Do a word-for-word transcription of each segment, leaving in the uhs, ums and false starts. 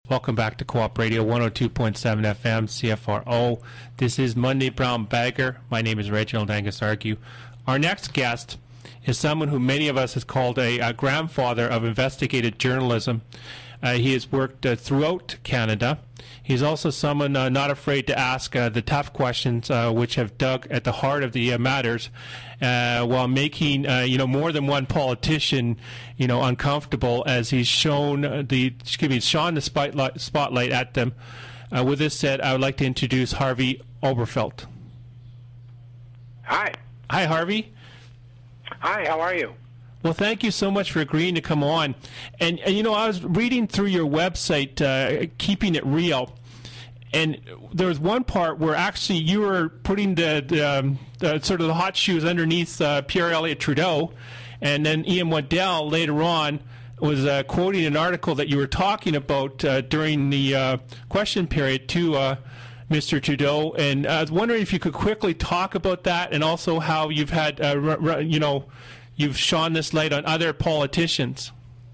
Welcome back to Co-op Radio one oh two point seven F M, C F R O. This is Monday Brown Bagger. My name is Reginald Angus Argue. Our next guest is someone who many of us has called a, a grandfather of investigative journalism. Uh, he has worked uh, throughout Canada. He's also someone uh, not afraid to ask uh, the tough questions, uh, which have dug at the heart of the uh, matters, uh, while making uh, you know more than one politician you know uncomfortable, as he's shown uh, the excuse me shone the spotlight spotlight at them. Uh, with this said, I would like to introduce Harvey Oberfeld. Hi. Hi, Harvey. Hi. How are you? Well, thank you so much for agreeing to come on. And, and you know, I was reading through your website, uh, Keeping It Real, and there was one part where actually you were putting the, the, um, the sort of the hot shoes underneath uh, Pierre Elliott Trudeau, and then Ian Waddell later on was uh, quoting an article that you were talking about uh, during the uh, question period to uh, Mister Trudeau. And I was wondering if you could quickly talk about that, and also how you've had, uh, r- r- you know, you've shone this light on other politicians.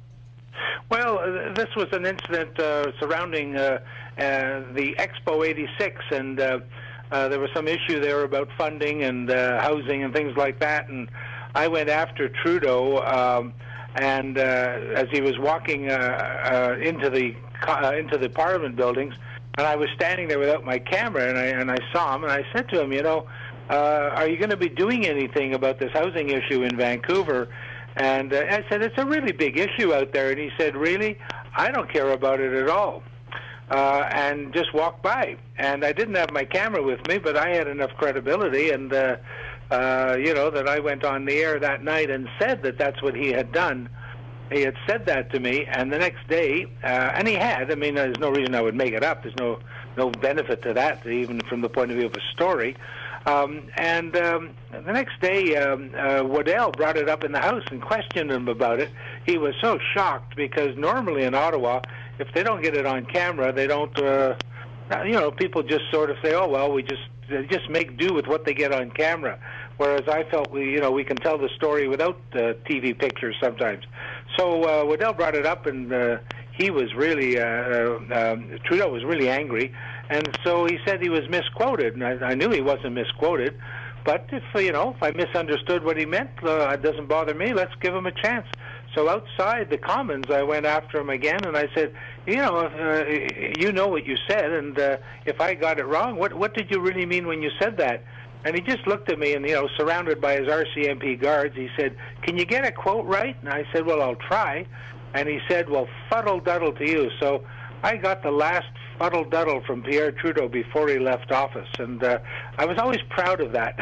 Well, uh, this was an incident uh, surrounding uh, uh, the Expo eighty-six, and uh, uh, there was some issue there about funding and uh, housing and things like that, and I went after Trudeau, um, and uh, as he was walking uh, uh, into the uh, into the Parliament buildings, and I was standing there without my camera, and I, and I saw him, and I said to him, you know, Uh, are you going to be doing anything about this housing issue in Vancouver? And uh, I said, it's a really big issue out there. And he said, really? I don't care about it at all. Uh, and just walked by. And I didn't have my camera with me, but I had enough credibility, and, uh, uh, you know, that I went on the air that night and said that that's what he had done. He had said that to me, and the next day, uh, and he had, I mean, there's no reason I would make it up. There's no, no benefit to that, even from the point of view of a story. Um, and um, the next day, um, uh, Waddell brought it up in the House and questioned him about it. He was so shocked, because normally in Ottawa, if they don't get it on camera, they don't, uh, you know, people just sort of say, oh, well, we just they just make do with what they get on camera. Whereas I felt, we, you know, we can tell the story without uh, T V pictures sometimes. So uh, Waddell brought it up, and uh, he was really, uh, uh, um, Trudeau was really angry. And so he said he was misquoted, and I, I knew he wasn't misquoted. But if you know, if I misunderstood what he meant, uh, it doesn't bother me. Let's give him a chance. So outside the Commons, I went after him again, and I said, you know, uh, you know what you said, and uh, if I got it wrong, what what did you really mean when you said that? And he just looked at me, and you know, surrounded by his R C M P guards, he said, "Can you get a quote right?" And I said, "Well, I'll try." And he said, "Well, fuddle-duddle to you." So I got the last fuddle-duddle from Pierre Trudeau before he left office, and uh, I was always proud of that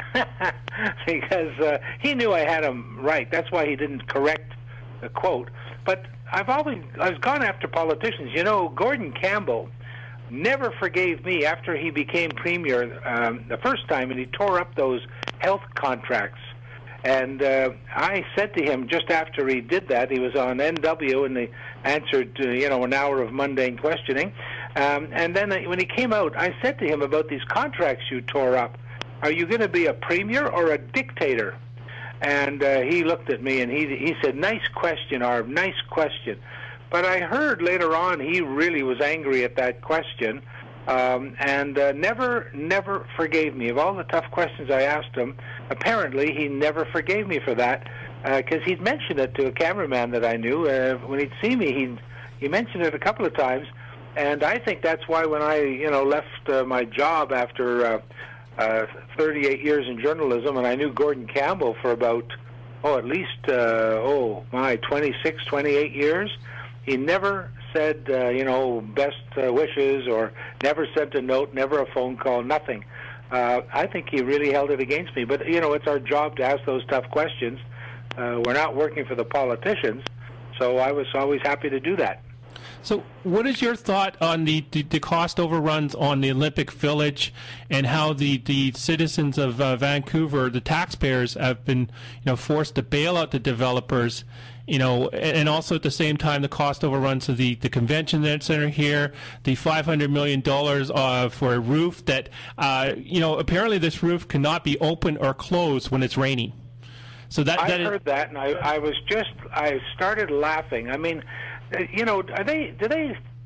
because uh, he knew I had him right. That's why he didn't correct the quote. But I've always I've gone after politicians. You know, Gordon Campbell never forgave me after he became premier um, the first time, and he tore up those health contracts. And uh, I said to him just after he did that, he was on N W, and they answered, uh, you know, an hour of mundane questioning. Um, and then when he came out, I said to him about these contracts you tore up, are you going to be a premier or a dictator? And uh, he looked at me, and he he said, nice question, Arv, nice question. But I heard later on he really was angry at that question, um, and uh, never, never forgave me. Of all the tough questions I asked him, apparently he never forgave me for that, because uh, he'd mentioned it to a cameraman that I knew. Uh, when he'd see me, he'd, he mentioned it a couple of times, and I think that's why when I, you know, left uh, my job after uh, uh, thirty-eight years in journalism, and I knew Gordon Campbell for about, oh, at least, uh, oh, my, twenty-six, twenty-eight years, he never said, uh, you know, best uh, wishes, or never sent a note, never a phone call, nothing. Uh, I think he really held it against me. But, you know, it's our job to ask those tough questions. Uh, we're not working for the politicians, so I was always happy to do that. So what is your thought on the, the, the cost overruns on the Olympic Village, and how the, the citizens of uh, Vancouver, the taxpayers, have been you know forced to bail out the developers, you know, and also at the same time the cost overruns of the, the convention center here, the five hundred million dollars uh, for a roof that, uh, you know, apparently this roof cannot be open or closed when it's raining. So that, that I heard that, and I, I was just, I started laughing. I mean, you know, are they, do they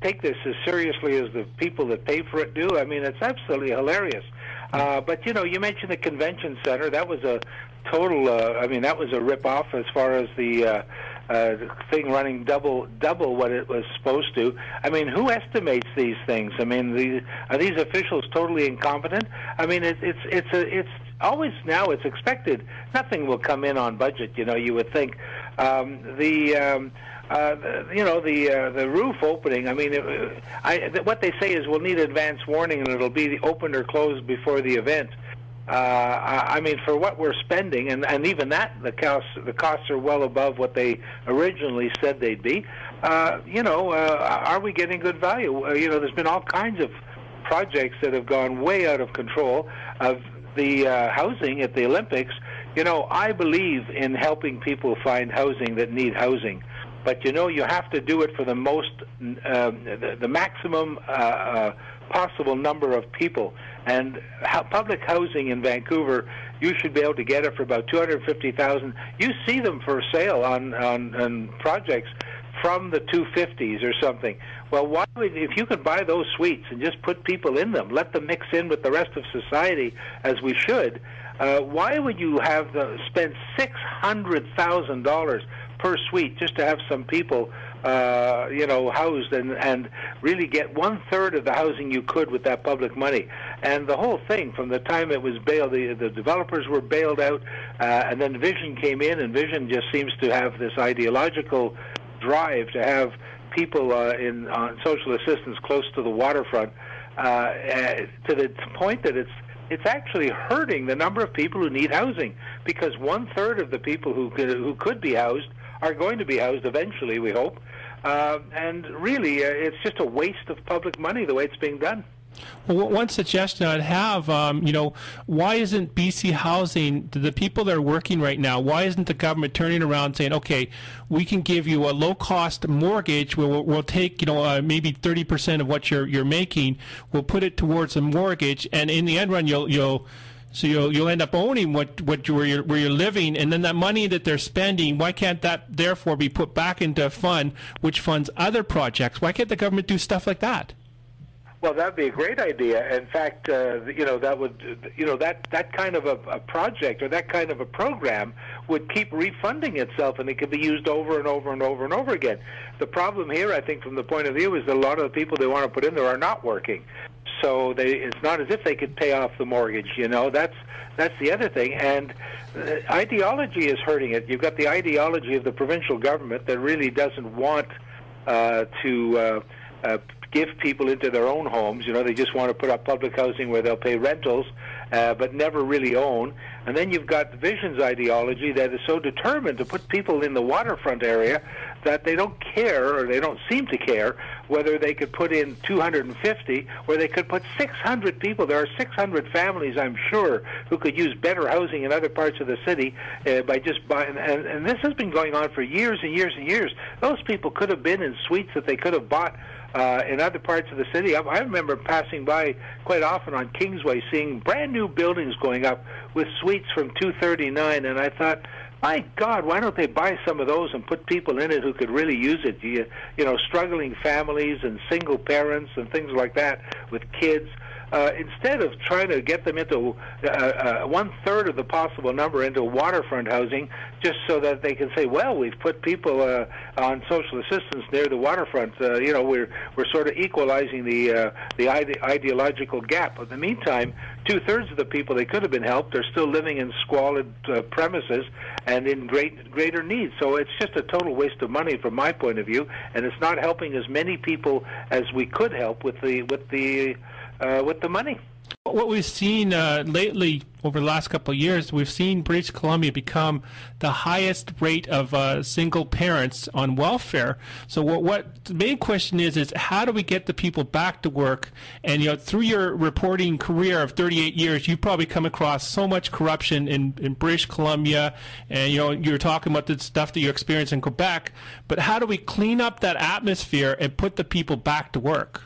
take this as seriously as the people that pay for it do. I mean, it's absolutely hilarious. Uh, but, you know, you mentioned the convention center. That was a total, uh, I mean, that was a rip-off as far as the uh, uh, thing running double double what it was supposed to. I mean, who estimates these things? I mean, the, are these officials totally incompetent? I mean, it, it's it's a, it's always now it's expected. Nothing will come in on budget, you know, you would think. Um, the... Um, Uh, you know, the uh, the roof opening, I mean, it, I, what they say is we'll need advance warning and it'll be opened or closed before the event. Uh, I, I mean, for what we're spending, and, and even that, the costs, the costs are well above what they originally said they'd be. Uh, you know, uh, are we getting good value? Uh, you know, there's been all kinds of projects that have gone way out of control. Of the uh, housing at the Olympics, you know, I believe in helping people find housing that need housing. But, you know, you have to do it for the most, uh, the, the maximum uh, uh, possible number of people. And ho- public housing in Vancouver, you should be able to get it for about two hundred fifty thousand dollars. You see them for sale on, on, on projects from the two fifties or something. Well, why would, if you could buy those suites and just put people in them, let them mix in with the rest of society as we should, uh, why would you have the, spend six hundred thousand dollars per suite just to have some people, uh, you know, housed and, and really get one-third of the housing you could with that public money? And the whole thing, from the time it was bailed, the, the developers were bailed out, uh, and then Vision came in, and Vision just seems to have this ideological drive to have people uh, in on social assistance close to the waterfront, uh, uh, to the point that it's it's actually hurting the number of people who need housing, because one-third of the people who could, who could be housed are going to be housed eventually, we hope. Uh, and really, uh, it's just a waste of public money the way it's being done. Well, one suggestion I'd have, um, you know, why isn't B C Housing, the people that are working right now, why isn't the government turning around and saying, okay, we can give you a low-cost mortgage, we'll, we'll take, you know, uh, maybe thirty percent of what you're, you're making, we'll put it towards a mortgage, and in the end run, you'll, you'll So you'll you'll end up owning what what you, where you're where you're living, and then that money that they're spending, why can't that therefore be put back into a fund which funds other projects? Why can't the government do stuff like that? Well, that'd be a great idea. In fact, uh, you know, that would, you know, that that kind of a, a project or that kind of a program would keep refunding itself, and it could be used over and over and over and over again. The problem here, I think, from the point of view, is that a lot of the people they want to put in there are not working. So they, it's not as if they could pay off the mortgage, you know. That's that's the other thing. And uh, ideology is hurting it. You've got the ideology of the provincial government that really doesn't want uh, to uh, uh, give people into their own homes. You know, they just want to put up public housing where they'll pay rentals, uh, but never really own. And then you've got Vision's ideology that is so determined to put people in the waterfront area that they don't care, or they don't seem to care, whether they could put in two hundred fifty or they could put six hundred people. There are six hundred families, I'm sure, who could use better housing in other parts of the city uh, by just buying. And, and this has been going on for years and years and years. Those people could have been in suites that they could have bought Uh, in other parts of the city. I, I remember passing by quite often on Kingsway, seeing brand new buildings going up with suites from two thirty-nine, and I thought, my God, why don't they buy some of those and put people in it who could really use it? You, you know, struggling families and single parents and things like that with kids. Uh, instead of trying to get them into uh, uh, one-third of the possible number into waterfront housing, just so that they can say, well, we've put people uh, on social assistance near the waterfront. Uh, you know, we're we're sort of equalizing the uh, the ide- ideological gap. In the meantime, two-thirds of the people they could have been helped are still living in squalid uh, premises and in great greater need. So it's just a total waste of money from my point of view, and it's not helping as many people as we could help with the with the Uh, with the money. What we've seen uh, lately over the last couple of years, we've seen British Columbia become the highest rate of uh, single parents on welfare. So what, what the main question is, is how do we get the people back to work? And, you know, through your reporting career of thirty-eight years, you've probably come across so much corruption in, in British Columbia, and, you know, you're talking about the stuff that you experience in Quebec, but how do we clean up that atmosphere and put the people back to work?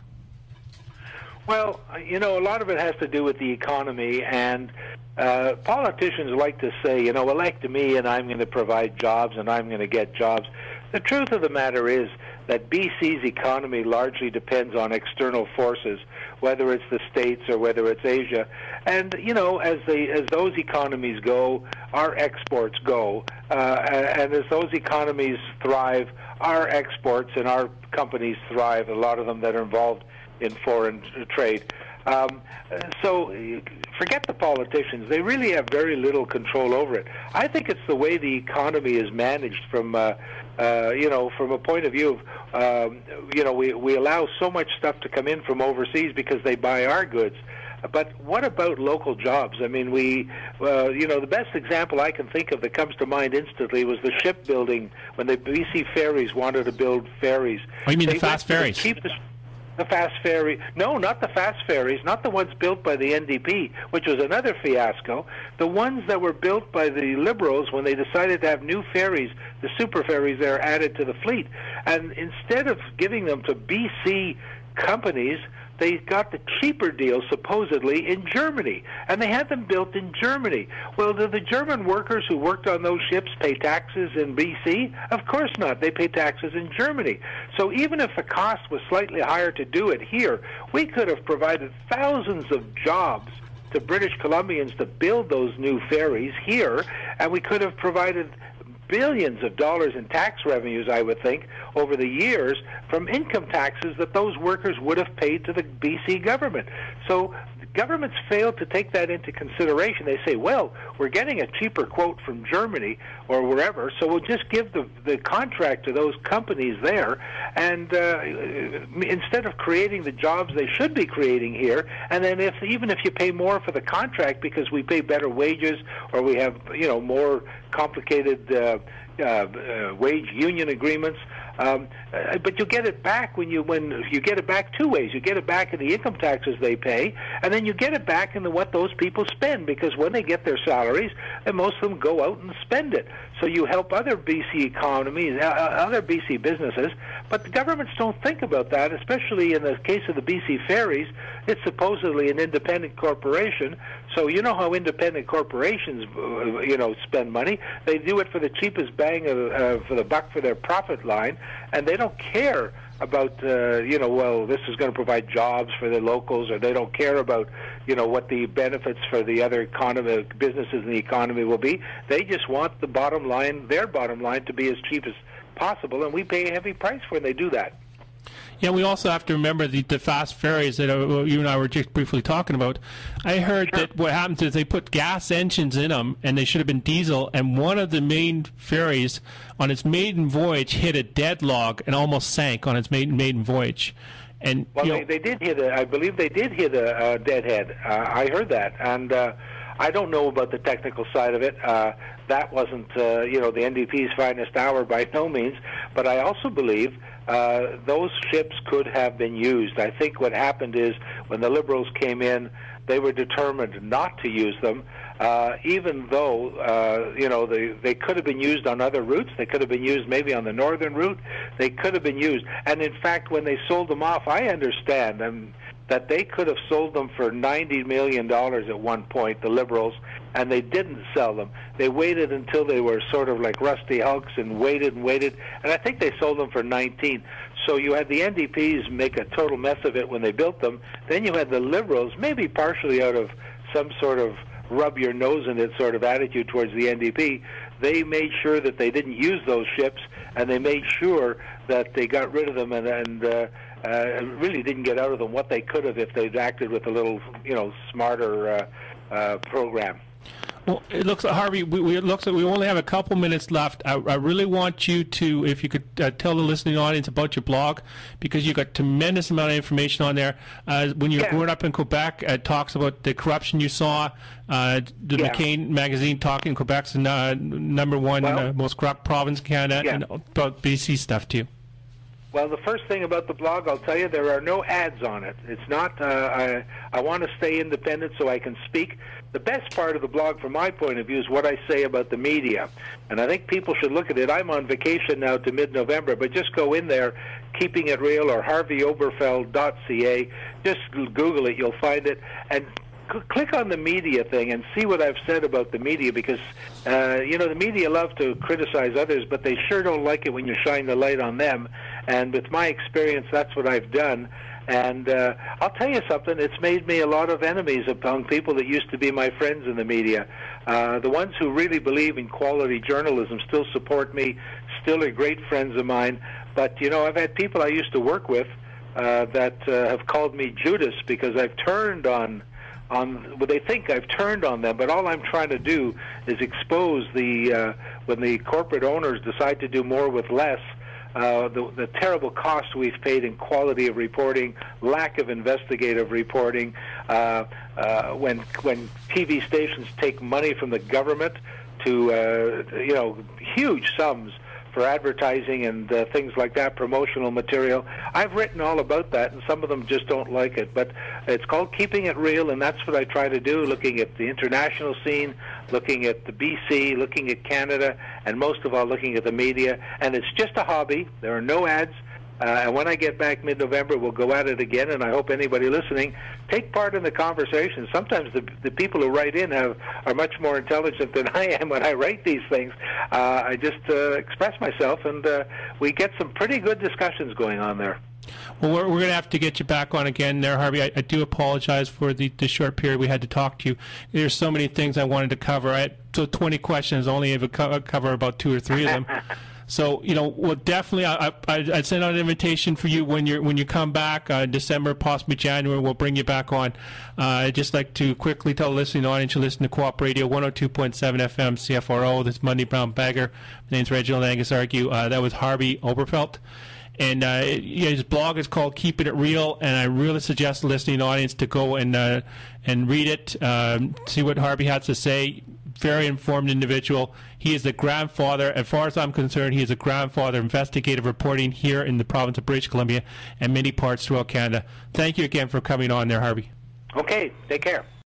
Well, you know, a lot of it has to do with the economy, and uh, politicians like to say, you know, elect me and I'm going to provide jobs and I'm going to get jobs. The truth of the matter is that B C's economy largely depends on external forces, whether it's the States or whether it's Asia. And, you know, as they, as those economies go, our exports go. Uh, and as those economies thrive, our exports and our companies thrive, a lot of them that are involved in foreign trade. Um, so forget the politicians. They really have very little control over it. I think it's the way the economy is managed from, uh, uh, you know, from a point of view of, um, you know, we, we allow so much stuff to come in from overseas because they buy our goods. But what about local jobs? I mean, we, uh, you know, the best example I can think of that comes to mind instantly was the shipbuilding when the B C Ferries wanted to build ferries. Oh, you mean they the fast ferries? Keep the, the fast ferry. No, not the fast ferries, not the ones built by the N D P, which was another fiasco. The ones that were built by the Liberals when they decided to have new ferries, the super ferries there added to the fleet. And instead of giving them to B C companies, they got the cheaper deal, supposedly, in Germany, and they had them built in Germany. Well, do the German workers who worked on those ships pay taxes in B C? Of course not. They pay taxes in Germany. So even if the cost was slightly higher to do it here, we could have provided thousands of jobs to British Columbians to build those new ferries here, and we could have provided billions of dollars in tax revenues, I would think, over the years from income taxes that those workers would have paid to the B C government. So governments fail to take that into consideration. They say, well, we're getting a cheaper quote from Germany or wherever, so we'll just give the, the contract to those companies there, and uh, instead of creating the jobs they should be creating here, and then if even if you pay more for the contract because we pay better wages or we have, you know, more complicated uh, uh, uh, wage union agreements, Um, uh, but you get it back when you when you get it back two ways. You get it back in the income taxes they pay, and then you get it back in the, what those people spend, because when they get their salaries, and most of them go out and spend it. So you help other B C economies, uh, other B C businesses, but the governments don't think about that, especially in the case of the B C Ferries. It's supposedly an independent corporation, so you know how independent corporations, uh, you know, spend money. They do it for the cheapest bang of, uh, for the buck for their profit line, and they don't care about, uh, you know, well, this is going to provide jobs for the locals, or they don't care about, you know, what the benefits for the other economy, businesses in the economy will be. They just want the bottom line, their bottom line, to be as cheap as possible, and we pay a heavy price when they do that. Yeah, we also have to remember the, the fast ferries that uh, you and I were just briefly talking about. I heard sure. that what happens is they put gas engines in them, and they should have been diesel, and one of the main ferries on its maiden voyage hit a deadlock and almost sank on its maiden, maiden voyage. And Well, you they, know, they did hit a, I believe they did hit a, a deadhead. Uh, I heard that, and uh, I don't know about the technical side of it. Uh, that wasn't, uh, you know, the N D P's finest hour by no means, but I also believe Uh, those ships could have been used. I think what happened is when the Liberals came in, they were determined not to use them, uh, even though, uh, you know, they, they could have been used on other routes. They could have been used maybe on the northern route. They could have been used. And, in fact, when they sold them off, I understand um, that they could have sold them for ninety million dollars at one point, the Liberals, and they didn't sell them. They waited until they were sort of like rusty hulks and waited and waited, and I think they sold them for nineteen. So you had the N D Ps make a total mess of it when they built them. Then you had the Liberals, maybe partially out of some sort of rub your nose in it sort of attitude towards the N D P. They made sure that they didn't use those ships, and they made sure that they got rid of them and, and uh, uh, really didn't get out of them what they could have if they'd acted with a little, you know, smarter uh, uh, program. Well, it looks like, Harvey, we, we, it looks like we only have a couple minutes left. I, I really want you to, if you could uh, tell the listening audience about your blog, because you've got tremendous amount of information on there. Uh, when you were yeah. growing up in Quebec, it talks about the corruption you saw. Uh, the yeah. McCain magazine talking Quebec's the uh, number one well, uh, most corrupt province in Canada, yeah. and about B C stuff too. Well, the first thing about the blog, I'll tell you, there are no ads on it. It's not, uh, I, I want to stay independent so I can speak. The best part of the blog, from my point of view, is what I say about the media. And I think people should look at it. I'm on vacation now to mid-November, but just go in there, Keeping It Real or harvey oberfeld dot c a. Just Google it. You'll find it. And click on the media thing and see what I've said about the media, because, uh, you know, the media love to criticize others, but they sure don't like it when you shine the light on them. And with my experience, that's what I've done. And uh, I'll tell you something, it's made me a lot of enemies among people that used to be my friends in the media. Uh, the ones who really believe in quality journalism still support me, still are great friends of mine. But, you know, I've had people I used to work with uh, that uh, have called me Judas because I've turned on, on well, they think I've turned on them, but all I'm trying to do is expose the, uh, when the corporate owners decide to do more with less, Uh, the, the terrible cost we've paid in quality of reporting, lack of investigative reporting, uh, uh, when when T V stations take money from the government to, uh, you know, huge sums for advertising and uh, things like that, promotional material. I've written all about that, and some of them just don't like it. But it's called Keeping It Real, and that's what I try to do, looking at the international scene, looking at the B C, looking at Canada, and most of all looking at the media. And it's just a hobby. There are no ads. Uh, and when I get back mid-November, we'll go at it again, and I hope anybody listening take part in the conversation. Sometimes the, the people who write in have, are much more intelligent than I am when I write these things. Uh, I just uh, express myself, and uh, we get some pretty good discussions going on there. Well, we're, we're going to have to get you back on again there, Harvey. I, I do apologize for the, the short period we had to talk to you. There's so many things I wanted to cover. I had so twenty questions, only able to co cover about two or three of them. So, you know, well, definitely, I, I, I'd send out an invitation for you when you're when you come back, uh, December, possibly January. We'll bring you back on. Uh, I'd just like to quickly tell the listening audience you listen to Co-op Radio one oh two point seven F M C F R O. This is Monday Brown Bagger. My name's Reginald Angus Argue. Uh, that was Harvey Oberfelt. And uh, it, yeah, his blog is called Keeping It Real, and I really suggest the listening audience to go and uh, and read it, um, see what Harvey has to say. Very informed individual. He is the grandfather, as far as I'm concerned, he is a grandfather of investigative reporting here in the province of British Columbia and many parts throughout Canada. Thank you again for coming on there, Harvey. Okay, take care.